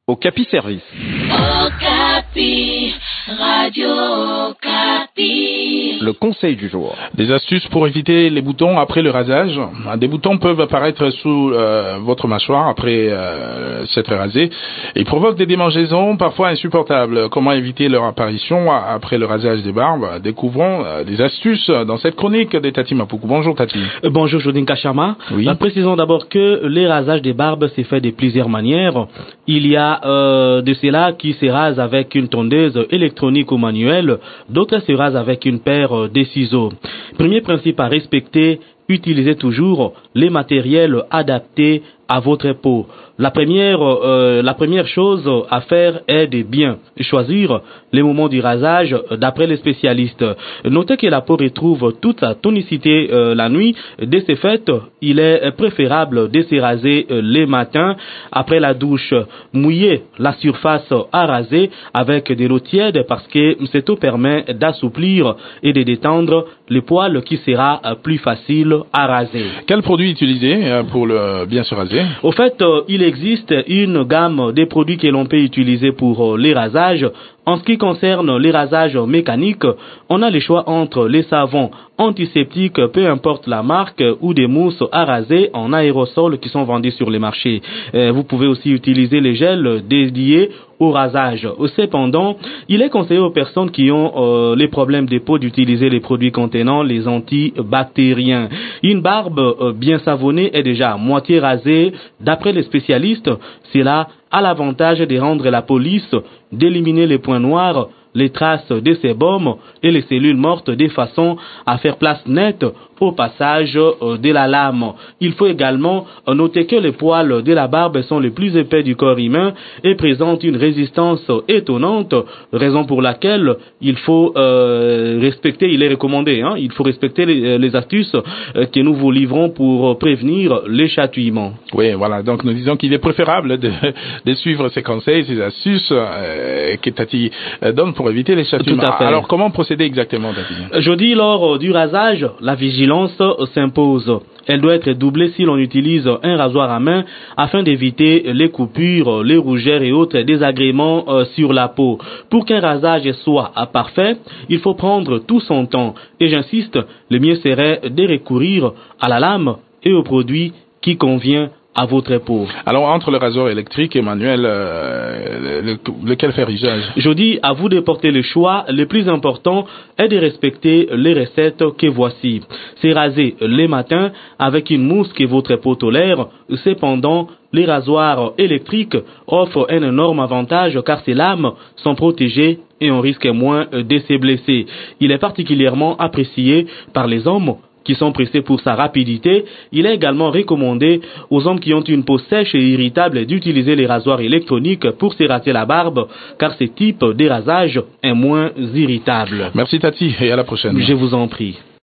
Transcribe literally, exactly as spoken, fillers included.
Okapi Service. Okapi, Radio Okapi. Le conseil du jour. Des astuces pour éviter les boutons après le rasage. Des boutons peuvent apparaître sous euh, votre mâchoire après euh, s'être rasé et provoquent des démangeaisons parfois insupportables. Comment éviter leur apparition après le rasage des barbes? Découvrons euh, des astuces dans cette chronique de Tati Mapuku. Bonjour Tati. Euh, bonjour Jodin Kachama. Oui. Euh, précisons d'abord que les rasages des barbes s'est fait de plusieurs manières. Il y a euh, de ceux-là qui se rasent avec une tondeuse électronique ou manuelle, d'autres se rasent avec une paire euh, de ciseaux. Premier principe à respecter, utilisez toujours les matériels adaptés à votre peau. La première, euh, la première chose à faire est de bien choisir les moments du rasage d'après les spécialistes. Notez que la peau retrouve toute sa tonicité euh, la nuit. De ce fait, il est préférable de se raser euh, les matins après la douche. Mouillez la surface à raser avec de l'eau tiède parce que cette eau permet d'assouplir et de détendre les poils qui sera euh, plus facile à raser. Quel produit utiliser euh, pour le bien se raser? Au fait, euh, il existe une gamme de produits que l'on peut utiliser pour euh, les rasages. En ce qui concerne les rasages mécaniques, on a le choix entre les savons antiseptiques, peu importe la marque, ou des mousses à raser en aérosol qui sont vendus sur les marchés. Euh, vous pouvez aussi utiliser les gels dédiés au rasage. Cependant, il est conseillé aux personnes qui ont euh, les problèmes de peau d'utiliser les produits contenant les antibactériens. Une barbe euh, bien savonnée est déjà à moitié rasée. D'après les spécialistes, cela a l'avantage de rendre la peau lisse, d'éliminer les points noirs, les traces de sébum et les cellules mortes de façon à faire place nette au passage de la lame. Il faut également noter que les poils de la barbe sont les plus épais du corps humain et présentent une résistance étonnante, raison pour laquelle il faut euh, respecter, il est recommandé, hein, il faut respecter les, les astuces euh, que nous vous livrons pour prévenir les chatouillements. Oui, voilà. Donc nous disons qu'il est préférable de, de suivre ces conseils, ces astuces euh, que Tati donne pour éviter les chatouillements. Tout à fait. Alors comment procéder exactement, Tati? Je dis lors du rasage, la vigilance s'impose. Elle doit être doublée si l'on utilise un rasoir à main afin d'éviter les coupures, les rougeurs et autres désagréments euh, sur la peau. Pour qu'un rasage soit parfait, il faut prendre tout son temps. Et j'insiste, le mieux serait de recourir à la lame et au produit qui convient à votre peau. Alors, entre le rasoir électrique et manuel, euh, le, lequel faire usage? Je dis à vous de porter le choix. Le plus important est de respecter les recettes que voici. C'est raser les matins avec une mousse que votre peau tolère. Cependant, les rasoirs électriques offrent un énorme avantage car ces lames sont protégées et on risque moins de se blesser. Il est particulièrement apprécié par les hommes qui sont pressés pour sa rapidité. Il est également recommandé aux hommes qui ont une peau sèche et irritable d'utiliser les rasoirs électroniques pour se raser la barbe, car ce type de rasage est moins irritable. Merci Tati et à la prochaine. Je vous en prie.